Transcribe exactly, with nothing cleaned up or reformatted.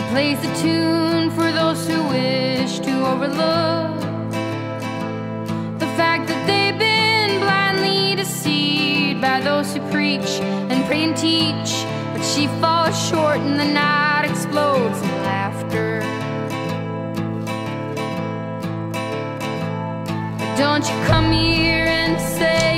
plays the tune for those who wish to overlook the fact that they've been blindly deceived by those who preach and pray and teach. But she falls short and the night explodes in laughter. Don't you come here and say